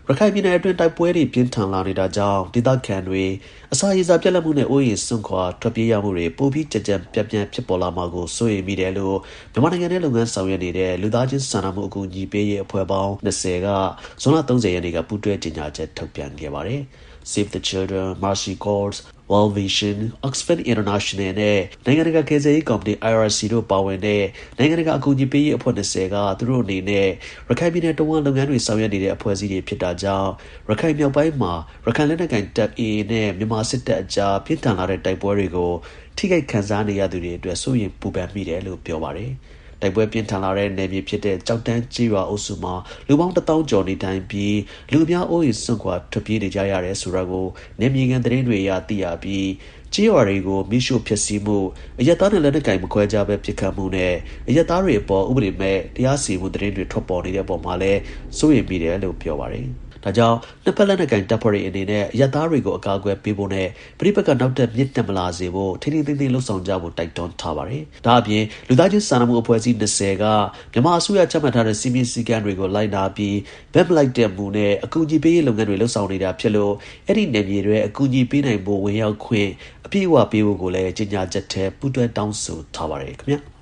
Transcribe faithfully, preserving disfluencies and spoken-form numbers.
ရခိုင်ပြည်နယ်အတွင်းတိုက်ပွဲတွေပြင်းထန်လာနေတာကြောင့်ဒေသခံတွေအစာရေစာပြတ်လတ်မှုနဲ့အိုးအိမ်စွန့်ခွာထွက်ပြေးရမှုတွေပိုပြီးကြကြံပြန့်ပြန့်ဖြစ်ပေါ်လာမှာကိုစိုးရိမ်မိတယ်လို့မြန်မာနိုင်ငံရဲ့လုပ်ငန်းဆောင်ရွက်နေတဲ့လူသားချင်းစာနာမှုအကူအညီပေးရေးအဖွဲ့ပေါင်းtwentyကဇွန်လthirtyရက်နေ့ကပူးတွဲကြေညာချက်ထုတ်ပြန်ခဲ့ပါတယ်။ Save the Children, Mercy Corps, World Vision, Oxfam International နဲ့နိုင်ငံတကာကယ်ဆယ်ရေးကော်မတီ I R C တို့ပါဝင်တဲ့နိုင်ငံတကာအကူအညီပေးရေးအဖွဲ့twentyကသူတို့အနေနဲ့ရခိုင်ပြည်နယ်တဝန်းလုပ်ငန်းတွေဆောင်ရွက်နေတဲ့အဖွဲ့အစည်းတွေဖြစ်တာကြောင့်ရခိုင်မြောက်ပိုင်းမှာရခိုင်လက်နက်ကိုင်တပ် A A နဲ့မြန်မာစစ်တပ်အကြားပြင်းထန်လာတဲ့တိုက်ပွဲတွေကိုထိခိုက်ခံစားနေရသူတွေအတွက်စိုးရိမ်ပူပန်မိတယ်လို့ပြောပါတယ်။တိုက်ပွဲပြင်းထန်လာတဲ့နယ်မြေဖြစ်တဲ့ကြောက်တန်းကြီးရွာအုပ်စုမှာလူပေါင်းတစ်သောင်းကျော်နေထိုင်ပြီးလူအများအိုးအိမ်စွန့်ခွာထွက်ပြေးနေကြရတယ်ဆိုတာကိုနယ်မြေခံသတင်းတွေအရသိရပြီးကြေးရွာတွေကိုမိရှုဖျက်ဆီးမှုအရက်သားနဲ့လက်နက်ကင်မခွဲကြပဲပြစ်ခတ်မှုနဲ့အရက်သားတွေအပေါ်ဥပဒေမဲ့တရားစီရင်မှုသတင်းတွေထွက်ပေါ်နေတဲ့ပုံမှာလဲစိုးရိမ်မိတယ်လို့ပြောပါတယ်။ဒါကြောင့်နှစ်ဖက်လက်နက်ကင်တပ်ဖွဲ့တွေအနေနဲ့အရက်သားတွေကိုအကာအကွယ်ပေးဖို့နဲ့ပြိပက္ခနောက်ထပ်မြင့်တက်မလာစေဖို့ထိထိသိသိလှုပ်ဆောင်ကြဖို့တိုက်တွန်းထားပါတယ်။ဒါအပြင်လူသားချင်းစာနာမှုအဖွဲ့အစည်းtwentyကမြန်မာအစိုးရချမှတ်ထားတဲ့စီမင်းစည်းကမ်းတွေကိုလိုက်နာပြီးဘက်မလိုက်တဲ့မှုနဲ့အကူအညီပေးရေးလုပ်ငန်းတွေလှုပ်ဆောင်နေတာဖြစ်လို့အဲ့ဒီနယ်မြေတွေအကူအညီပေးနိုင်ဖို့ဝင်ရောက်ခွင့်အပြည့်အဝပေးဖို့ကိုလည်းကြေညာချက်ထဲပူးတွဲတောင်းဆိုထားပါတယ်ခင်ဗျာ။